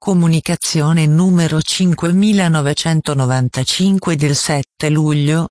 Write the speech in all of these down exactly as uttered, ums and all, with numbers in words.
Comunicazione numero cinquemilanovecentonovantacinque del sette luglio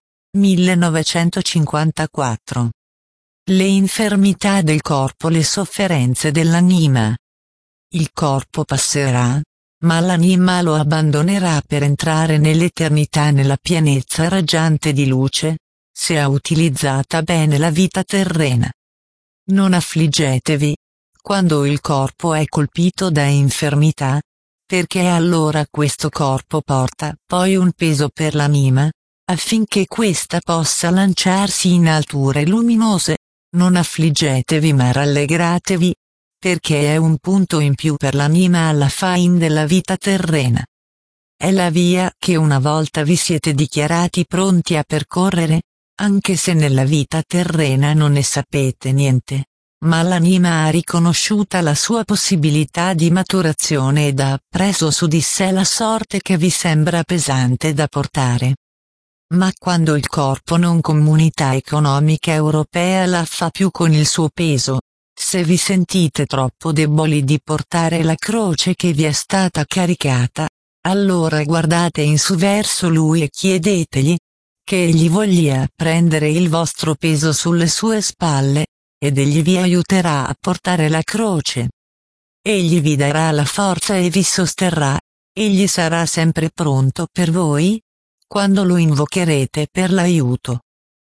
millenovecentocinquantaquattro. Le infermità del corpo, le sofferenze dell'anima. Il corpo passerà, ma l'anima lo abbandonerà per entrare nell'eternità, nella pienezza raggiante di luce, se ha utilizzata bene la vita terrena. Non affliggetevi quando il corpo è colpito da infermità, perché allora questo corpo porta poi un peso per l'anima, affinché questa possa lanciarsi in alture luminose. Non affliggetevi ma rallegratevi, perché è un punto in più per l'anima alla fin della vita terrena. È la via che una volta vi siete dichiarati pronti a percorrere, anche se nella vita terrena non ne sapete niente, ma l'anima ha riconosciuta la sua possibilità di maturazione ed ha preso su di sé la sorte che vi sembra pesante da portare. Ma quando il corpo non comunità economica europea la fa più con il suo peso, se vi sentite troppo deboli di portare la croce che vi è stata caricata, allora guardate in su verso lui e chiedetegli che egli voglia prendere il vostro peso sulle sue spalle, ed egli vi aiuterà a portare la croce. Egli vi darà la forza e vi sosterrà, egli sarà sempre pronto per voi, quando lo invocherete per l'aiuto.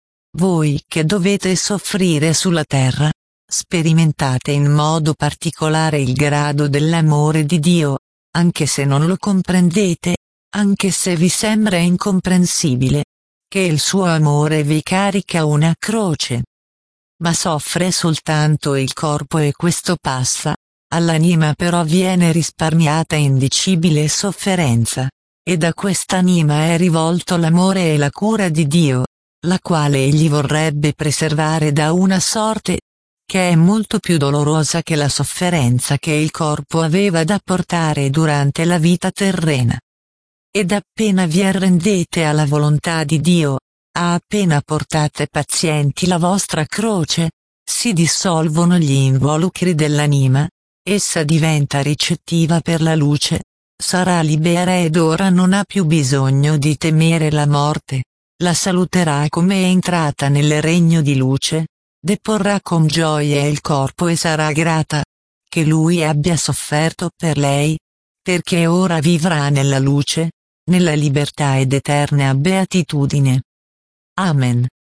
Voi che dovete soffrire sulla terra, sperimentate in modo particolare il grado dell'amore di Dio, anche se non lo comprendete, anche se vi sembra incomprensibile, che il suo amore vi carica una croce. Ma soffre soltanto il corpo e questo passa, all'anima però viene risparmiata indicibile sofferenza, e da quest'anima è rivolto l'amore e la cura di Dio, la quale egli vorrebbe preservare da una sorte che è molto più dolorosa che la sofferenza che il corpo aveva da portare durante la vita terrena. Ed appena vi arrendete alla volontà di Dio, a appena portate pazienti la vostra croce, si dissolvono gli involucri dell'anima, essa diventa ricettiva per la luce, sarà libera ed ora non ha più bisogno di temere la morte, la saluterà come è entrata nel regno di luce, deporrà con gioia il corpo e sarà grata che lui abbia sofferto per lei, perché ora vivrà nella luce, nella libertà ed eterna beatitudine. Amen.